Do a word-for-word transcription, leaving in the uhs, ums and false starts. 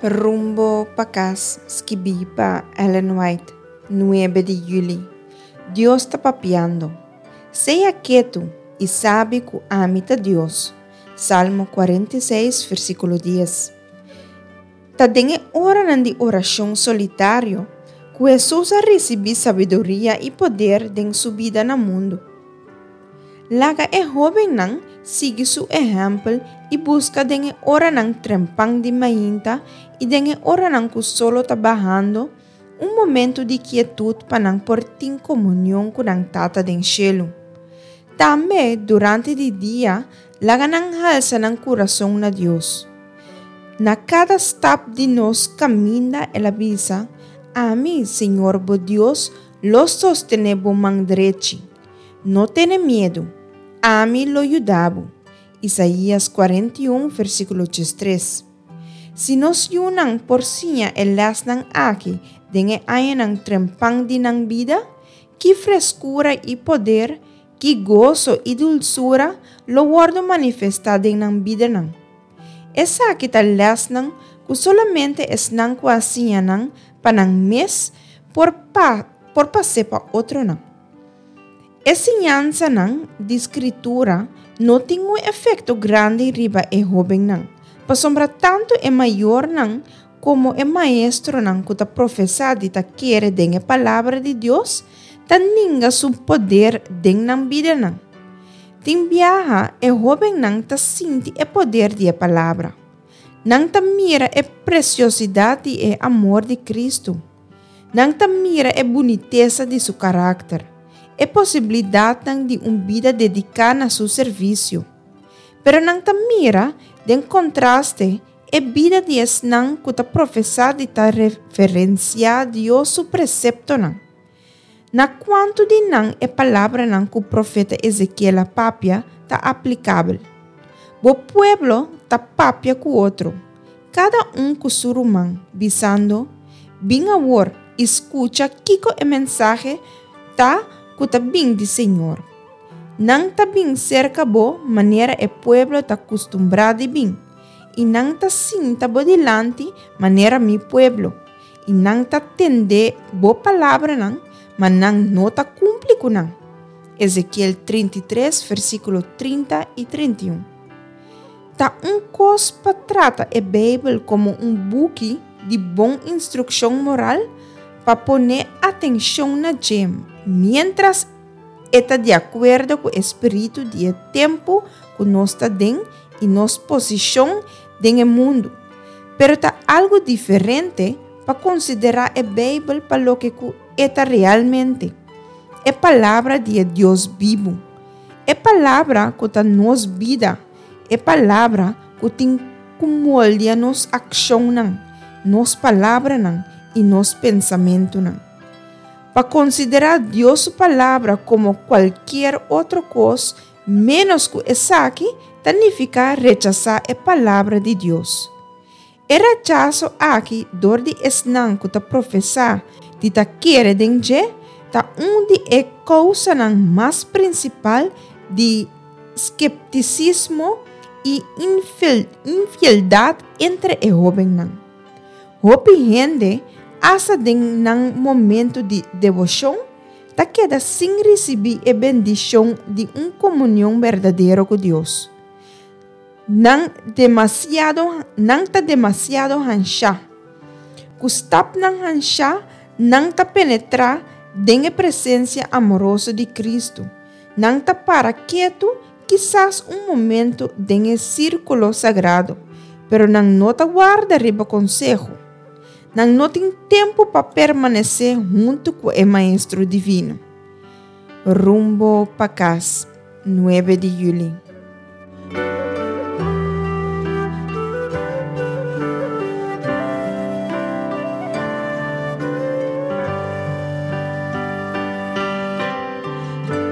Rumbo pa casa, escrevi pa Ellen White, nueve de julho. Deus está papiando. Seja quieto e sabe que amita Deus. Salmo quarenta e seis, versículo dez. Ta dengue hora de oração solitário, que Jesus recebi sabedoria e poder den sua vida no mundo. Laga é jovem não sigue seu exemplo e busca dengue hora não trempang de mainta e dengue hora não que solo trabalhando um momento de quietude para não portar em comunhão com a tata den cielo. Também, durante o dia, laga não halsa ng coração na Deus. Na cada step de nós caminha ela avisa, a mim, Senhor, bo Deus, los sostenebo man derechi. Não tenha medo, a mim lo ayudabo. Isaías quarenta e um, versículo três. Se nós yunang porsinha elas nang aqui, dengue ayan ang trempang din ng vida, que frescura e poder, que gozo e dulzura, lo guardo manifestado ng vida nang. Esa kita las nang, que solamente es nang kuasiya nang panang mes, por pa, por pase pa otro nang. Enseñanza nang de escritura no tem um efeito grande riba e jovem nang. Pasombra tanto é maior nang como é maestro nang que ta professado e ta quer den a palavra de Deus, ta ninga su poder den nang vida nang. Tem viaja é jovem nang ta sinti e poder de a palavra. Nang ta mira e preciosidade e amor de Cristo. Nang ta mira e boniteza de su caráter. É possibilidade de uma vida dedicada a seu serviço. Pero nang tamira, den contraste, é vida de esnang que ta professada e ta referencia Deus su precepto nang. Na quanto de nang é palavra nang que o profeta Ezequiel papia ta aplicável. Bo pueblo ta papia com outro. Cada um com su rumang, visando, bem awor, escucha kiko e mensagem ta kuta bing di Senhor. Nang ta bing cerca bo, maneira e pueblo ta acostumbrado bing. E nang ta sinta bo dilante, maneira mi pueblo. E nang ta tende bo palavra nang, mas nang no ta cumpli com nang. Ezequiel trinta e três, versículo trinta e trinta e um. Ta um cos pa trata e Bíblia como um buque de bom instrução moral pa poner atenção na gem. Mientras está de acordo com o espírito de tempo que nós está dentro e nossa posição no mundo. Pero está algo diferente para considerar a Bíblia para lo que está realmente. É palavra de Deus vivo. É palavra que está nos vida. É palavra que tem como molde nos ação não, nos palavra não e nos pensamento não. Para considerar Deus sua palavra como qualquer outra coisa, menos que essa aqui, significa rechazar a palavra de Deus. O rechazo aqui, dor de esnan que ta professar, de ta querer dengue, ta um de é causa mais principal de skepticismo e infiel, infialdade entre o jovem não. Hope gente asa den nang momento de devoção, ta queda sem receber a bendição de uma comunhão verdadeira com Deus. Nang demasiado, nang ta demasiado hansha. Kustap nang hansha, nang ta penetrar den a presença amorosa de Cristo. Nang ta para quieto, quizás um momento den a círculo sagrado, pero nang nota guarda riba consejo. Nang não tem tempo para permanecer junto com o Maestro Divino. Rumbo pa casa, nueve de julho.